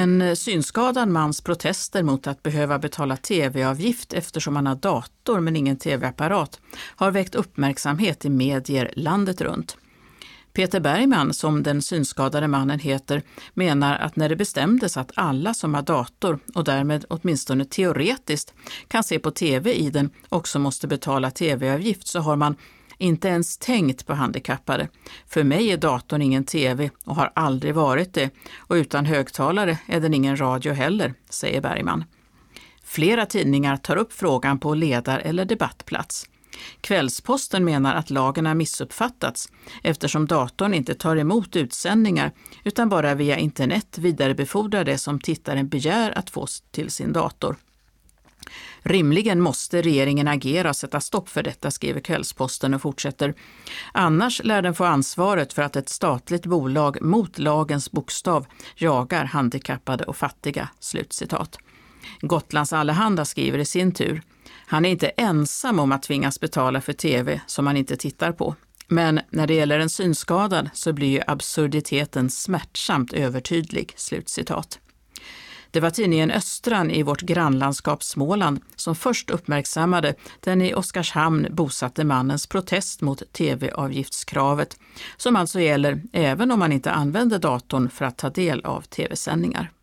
En synskadad mans protester mot att behöva betala tv-avgift eftersom han har dator men ingen tv-apparat har väckt uppmärksamhet i medier landet runt. Peter Bergman, som den synskadade mannen heter, menar att när det bestämdes att alla som har dator och därmed åtminstone teoretiskt kan se på tv i den också måste betala tv-avgift, så har man inte ens tänkt på handikappade. För mig är datorn ingen tv och har aldrig varit det, och utan högtalare är den ingen radio heller, säger Bergman. Flera tidningar tar upp frågan på ledar- eller debattplats. Kvällsposten menar att lagen har missuppfattats eftersom datorn inte tar emot utsändningar utan bara via internet vidarebefordrar det som tittaren begär att få till sin dator. Rimligen måste regeringen agera och sätta stopp för detta, skriver Kvällsposten och fortsätter. Annars lär den få ansvaret för att ett statligt bolag mot lagens bokstav jagar handikappade och fattiga. Slutcitat. Gotlands Allehanda skriver i sin tur: han är inte ensam om att tvingas betala för tv som man inte tittar på. Men när det gäller en synskadad så blir ju absurditeten smärtsamt övertydlig. Slutcitat. Det var tidningen Östran i vårt grannlandskap Småland som först uppmärksammade den i Oskarshamn bosatte mannens protest mot tv-avgiftskravet, som alltså gäller även om man inte använder datorn för att ta del av tv-sändningar.